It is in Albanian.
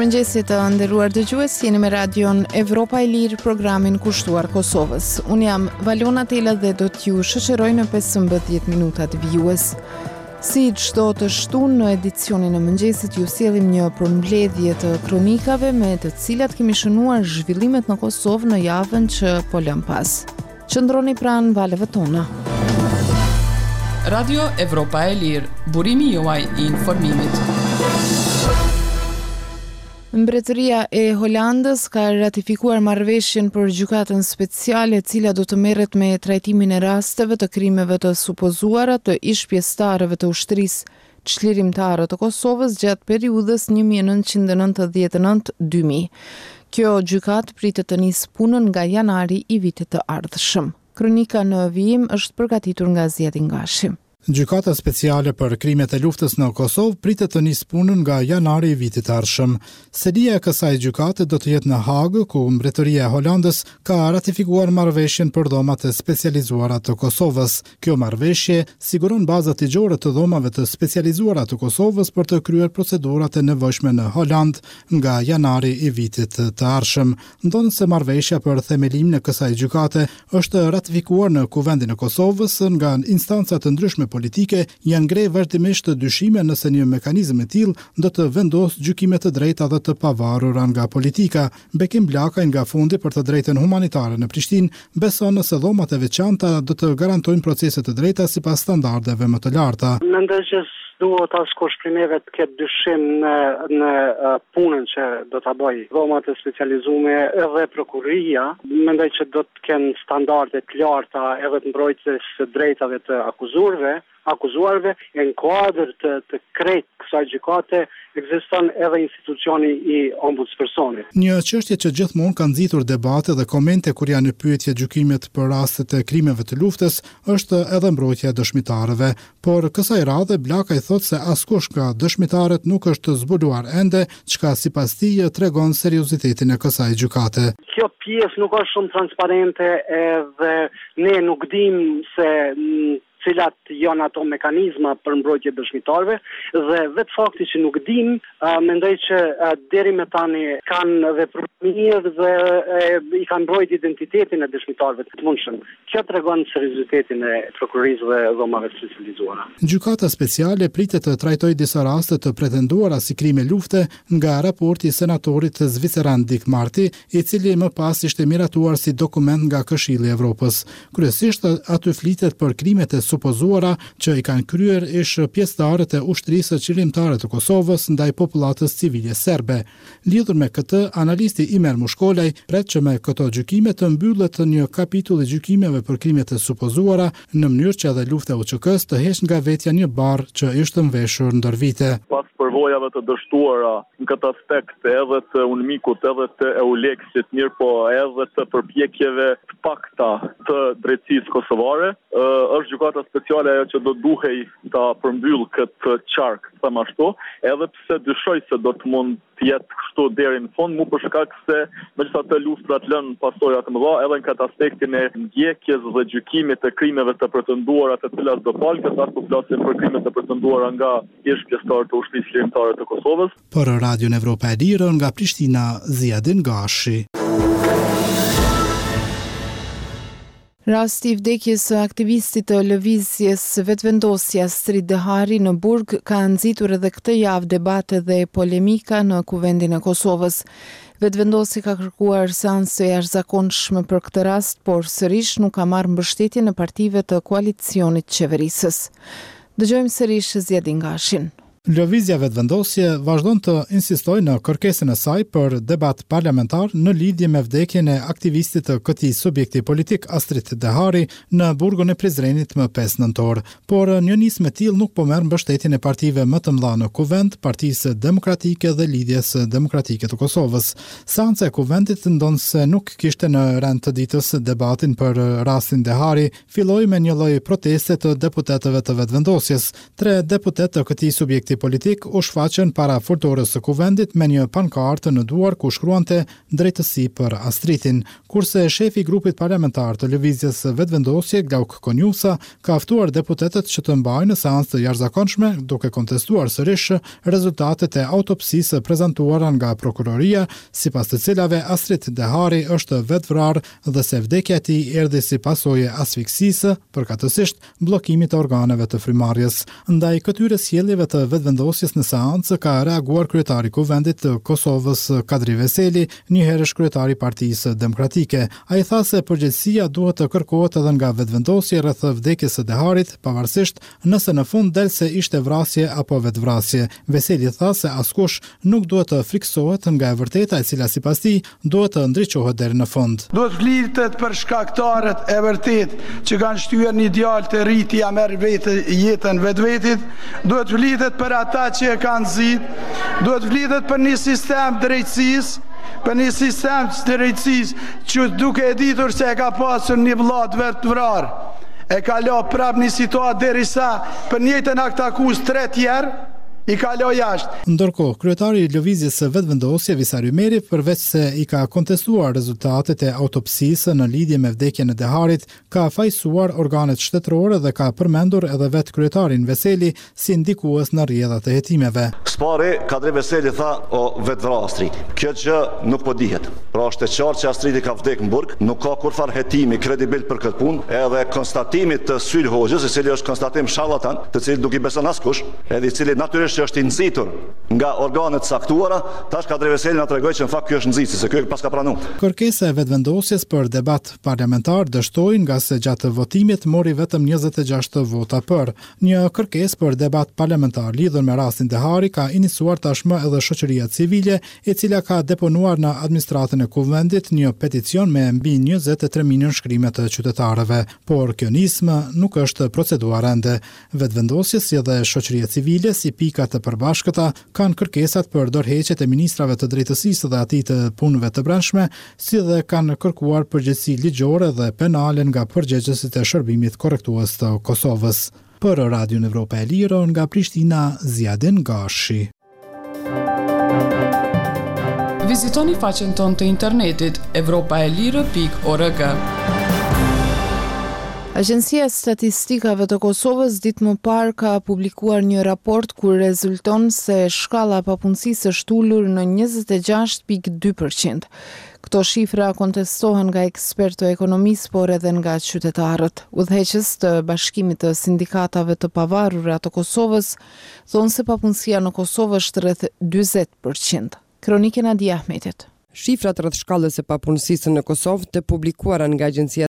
Mirëmëngjesit të nderuar dëgjues, jeni me radion Evropa e Lirë, programin kushtuar Kosovës. Unë jam Valona Tela dhe do t'ju shoqëroj në 15 minutat vijues. Si çdo të shtunë në edicionin e mëngjesit ju sjellim një përmbledhje të kronikave me të cilat kemi shënuar zhvillimet në Kosovë në javën që po lëm pas. Qëndroni pranë valeve tona. Radio Evropa e Lirë, burimi juaj I informimit. Mbretëria e Holandës ka ratifikuar marrëveshjen për gjykatën speciale, e cila do të merret me trajtimin e rasteve të krimeve të supozuara të ish-pjesëtarëve të ushtrisë çlirimtare të Kosovës gjatë periudhës 1999-2000. Kjo gjykatë pritet të nisë punën nga janari I vitit të ardhshëm. Kronika në vijim është përgatitur nga Zjedin Gashi. Gjykata speciale për krimet e luftës në Kosovë pritet të nisë punën nga janari I vitit të ardhshëm. Selia e kësaj gjykate do të jetë në Hagë, ku Mbretëria e Holandës ka ratifikuar marrëveshjen për dhomat e specializuara të Kosovës. Kjo marrëveshje siguron bazat ligjore të dhomave të specializuara të Kosovës për të kryer procedurat e nevojshme në Holand nga janari I vitit të ardhshëm. Ndonse marrëveshja për themelimin e kësaj gjykate është ratifikuar në Kuvendin e Kosovës nga instanca të ndryshme politike, janë ngrej vazhdimisht dyshime nëse një mekanizëm I tillë do të vendosë gjykime të drejta dhe të pavarura nga politika. Bekim Blakaj nga Fundi për të drejtën humanitare në Prishtinë beson se dhomat e veçanta do të garantojnë procese të drejta sipas standardeve më të larta. Mendoj që duhet askush prej neve të ketë dyshim në punën që do ta bëjë dhomat e specializuara edhe prokuria. Mendoj që do të kenë standarde të larta edhe të mbrojtjes së drejtave të akuzuarve në kuadër të krejt kësaj gjykate ekziston edhe institucioni I ombudspersonit. Një çështje që gjithmonë ka nxitur debate dhe komente kur janë në pyetje gjykimet për rastet e krimeve të luftës është edhe mbrojtja e dëshmitarëve, por kësaj radhe Blakaj thotë se askush nga dëshmitarët nuk është zbuluar ende, çka sipas tij tregon seriozitetin e kësaj gjykate. Kjo pjesë nuk është shumë transparente edhe ne nuk dimë se cilat janë ato mekanizma për mbrojtje dëshmitarëve dhe vetë fakti që nuk dim, mendoj që deri me tani kanë vepruar mirë dhe I kanë mbrojt identitetin e dëshmitarëve të mundshëm. Kjo tregon seriozitetin e prokurisë dhe dhomave specializuara. Gjykata speciale pritet të trajtojë disa raste të pretenduara si krime lufte nga raporti I senatorit zviceran Dick Marty, I cili më pas ishte miratuar si dokument nga Këshilli I Evropës. Kryesisht aty flitet për krimet e supozuara që I kanë kryer ish pjesëtarët e ushtrisë çlirimtare të Kosovës ndaj popullatës civile serbe. Lidhur me këtë, analisti Imer Mushkolaj pret që me këto gjykime të mbyllet një kapitull I gjykimeve për krimet e supozuara në mënyrë që edhe lufta e UÇK-s të heqë nga vetja një barr që ishte mbeshur ndër vite. Pas përvojave të dështuara në këtë aspekt edhe të UNMIK-ut edhe të EULEX-it, mirë po edhe të përpjekjeve të pakta të drejtësisë kosovare, është gjykata speciale ajo që do duhej ta përmbyll këtë qark, them ashtu, edhe pse dyshoj se do të mund të jetë kështu deri në fund, mu për shkak se megjithatë luftrat lënë pasoja të mëdha edhe në këtë aspektin e ndjekjes dhe gjykimit të krimeve të pretenduara të cilat do palët, as po flasim për krimet të pretenduara nga ish-pjesëtarë të ushtrisë çlirimtare të Kosovës. Për Radion Evropa e Lirë nga Prishtina, Zjedin Gashi. Rasti I vdekjes së aktivistit të lëvizjes Vetëvendosja Astrid Dehari në Burg ka nxitur edhe këtë javë debate dhe polemika në Kuvendin e Kosovës. Vetëvendosja ka kërkuar seancë të jashtëzakonshme për këtë rast, por sërish nuk ka marrë mbështetje në partive të koalicionit qeverisës. Dëgjojmë sërish Zjedin Gashin. Lëvizja Vetëvendosje vazhdon të insistojë në kërkesën e saj për debat parlamentar në lidhje me vdekjen e aktivistit të këtij subjekti politik Astrid Dehari në burgun e Prizrenit më 5 nëntor. Por një nismë e tillë nuk po merr mbështetjen e partive më të mëdha në Kuvend, Partisë Demokratike dhe Lidhjes Demokratike të Kosovës. Seanca e Kuvendit ndonse nuk kishte në rend të ditës debatin për rastin Dehari, filloi me një lloj proteste të deputetëve të Vetëvendosjes. 3 deputetë të këtij subjekti politik u shfaqën para furtorës së kuvendit me një pankartë në duar ku shkruante drejtësi për Astritin, kurse shefi i grupit parlamentar të lëvizjes vetëvendosje Glauk Konjusa ka ftuar deputetët që të mbajnë në seancë të jashtëzakonshme duke kontestuar sërish rezultatet e autopsisë prezantuara nga prokuroria, sipas të cilave Astrid Dehari është vetvrarë dhe se vdekja e tij erdhi si pasojë asfiksisë, përkatësisht bllokimit të organeve të frymarrjes. Ndaj këtyre sjelljeve të vetëvendosjes në seancë ka reaguar kryetari i kuvendit të Kosovës Kadri Veseli, njëherësh kryetari i Partisë Demokratike. Ai tha se përgjegjësia duhet të kërkohet edhe nga vetëvendosja rreth vdekjes së Deharit, pavarësisht nëse në fund del se ishte vrasje apo vetvrasje. Veseli tha se askush nuk duhet të friksohet nga e vërteta e cila sipas tij duhet të ndriçohet deri në fund. Duhet flitet për shkaktarët e vërtet që kanë shtyr një djalë të ri t'i merr jetën vetvetit, duhet flitet për ata që e kanë zit, duhet flitet për një sistem drejtësisë, për një sistem drejtësisë që duke e ditur se e ka pasur një vëlla të vetvrar, e ka lë prap një situatë derisa për njëjtën akt akuz 3 tjerë i kaloi jashtë. Ndërkohë, kryetari i lëvizjes së vetëvendosje Visar Ymeri, përveç se i ka kontestuar rezultatet e autopsisë në lidhje me vdekjen e Deharit, ka fajsuar organet shtetërore dhe ka përmendur edhe vetë kryetarin Veseli si ndikues në rrjedhat e hetimeve. Spari Kadri Veseli tha o vetvra Astriti. Kjo gjë nuk po dihet. Pra është e qartë që Astriti ka vdekur në burg, nuk ka kurfar hetimi kredibil për këtë punë, edhe konstatimit të Syl Hoxhës, i cili është konstatim sharlatan, të cilin nuk i beson askush, edhe i cili natyrisht që është i nxitur nga organet saktuara, tash Kadri Veseli na tregoi që në fakt ky është nxitës, se ky pas ka pranuar. Kërkesa e vetëvendosjes për debat parlamentar dështoi nga se gjatë votimit mori vetëm 26 vota për. Një kërkesë për debat parlamentar lidhur me rastin Dehari ka iniciuar tashmë edhe shoqëria civile, e cila ka deponuar në administratën e kuvendit një peticion me mbi 23.000 shkrime të qytetarëve, por kjo nismë nuk është proceduar ende. Vetëvendosjes si edhe shoqëria civile si pika të përbashkëta kanë kërkesat për dorëheqjet e ministrave të drejtësisë dhe atij të punëve të brendshme, si dhe kanë kërkuar përgjegjësi ligjore dhe penale nga përgjegjësit e shërbimit korrektues të Kosovës. Për Radion Evropa e Lirë nga Prishtina, Zjadin Gashi. Vizitoni faqen tonë të internetit europaelire.org. Agjencia e Statistikave të Kosovës ditë më parë ka publikuar një raport ku rezulton se shkalla e papunësisë është ulur në 26.2%. Këto shifra kontestohen nga ekspertë ekonomisë, por edhe nga qytetarët. Udhëheqës të Bashkimit të Sindikatave të Pavarura të Kosovës thonë se papunësia në Kosovë është rreth 40%. Kronikën Adi Ahmetit. Shifrat rreth shkallës së papunësisë në Kosovë të publikuara nga Agjencia